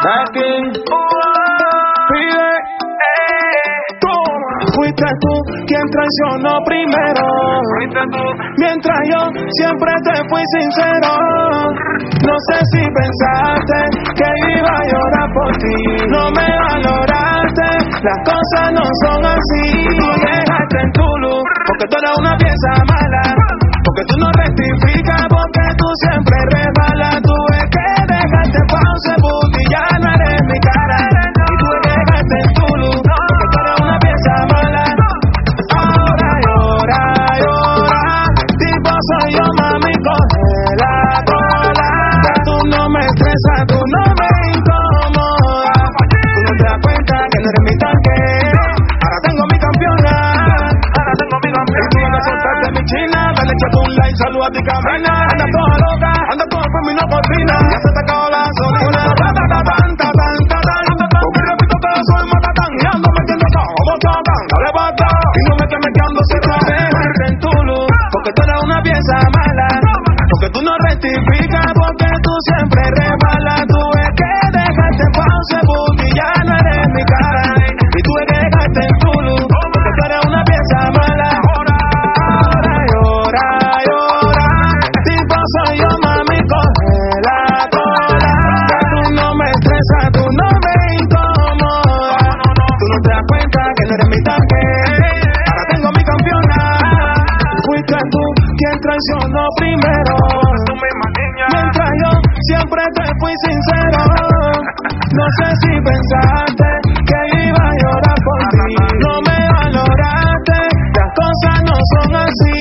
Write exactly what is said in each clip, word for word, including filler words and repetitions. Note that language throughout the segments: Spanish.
Aquí, pide, toma. Fuiste tú quien traicionó primero. Mientras yo siempre te fui sincero. No sé si pensaste que iba a llorar por ti. No me valoraste, las cosas no son así. Tú dejaste en tu luz, porque tú eres una pieza mala. Porque tú no rectificas, porque tú siempre resbalas. Tuve que dejarte pausa, porque ya no eres mi cara. Y tuve que dejarte en tu luz, porque tú eres una pieza mala. Ahora llora, llora. Tipo soy yo, mami, coge la cola. Tú no me estresas, tú no me incomodas. Tú no te das cuenta que no eres mi tanque. Ahora tengo mi campeona. Ahora tengo mi campeona. Y tú vas a soltarte mi china. Dale que tú un like, saluda a ti camina. Anda toda loca, anda toda por mí no cocina. Ya se te acabó la gasolina. Tanta, tanta, tanta, tanta. Porque repito que yo soy matatán. Y ando metiendo todo, como tocan. Dale bata. Y no me estés metiendo si tú dejarte en tu luz. Porque tú eres una pieza mala. Porque tú no rectificas, porque tú siempre resbalas. Tuve que dejarte pausa, porque ya no eres mi cara. Y tuve que dejarte en tu luz, porque tú eres una pieza mala. Ahora llora, llora. Tipo soy yo, mami, coge la cola. Tú no me estresas, tú no me incomodas. Tú no te das cuenta que no eres mi tanque. Ahora tengo mi campeona. Fuiste tú quien traicionó primero. Mientras yo siempre te fui sincero. No sé si pensaste que iba a llorar por ti. No me valoraste, las cosas no son así.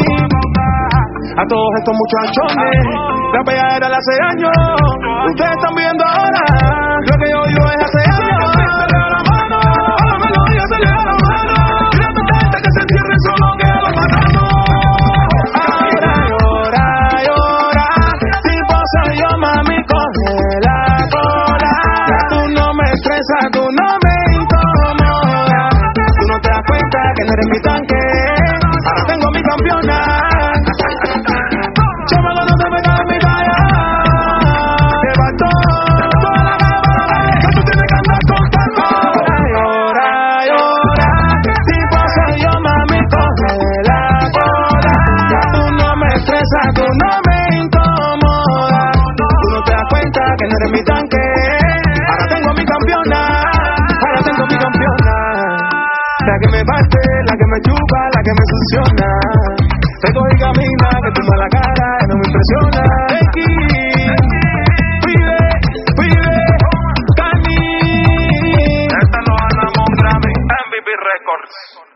A todos estos muchachones, la pegadera de hace años. Ustedes están viendo ahora lo que yo vivo es hace años. Se le da la mano, a la melodía se le da la mano. Y la gente que se entierre solo que a los matamos. Ahora llora, llora. Tipo soy yo, mami, coge la cola. Tú no me estresas, tú no me incomodas. Tú no te das cuenta que no eres mi tanque. Ahora tengo mi campeona. Chamaco, no te metas en mi talla. Te faltó toda la cámara, que tú tienes que andar contando. Ahora llora, llora. Tipo soy yo, mami, coge la cola. Tú no me estresas, tú no me incomodas. Tú no te das cuenta que no eres mi tanque. Ahora tengo mi campeona. Ahora tengo mi campeona. La que me parte, la que me chupa, la que me succiona. Te coge y camina, que tu mala cara no me impresiona. Aquí, pide, pide, Cani. Esta lo ganamos Grammy, M V P Records.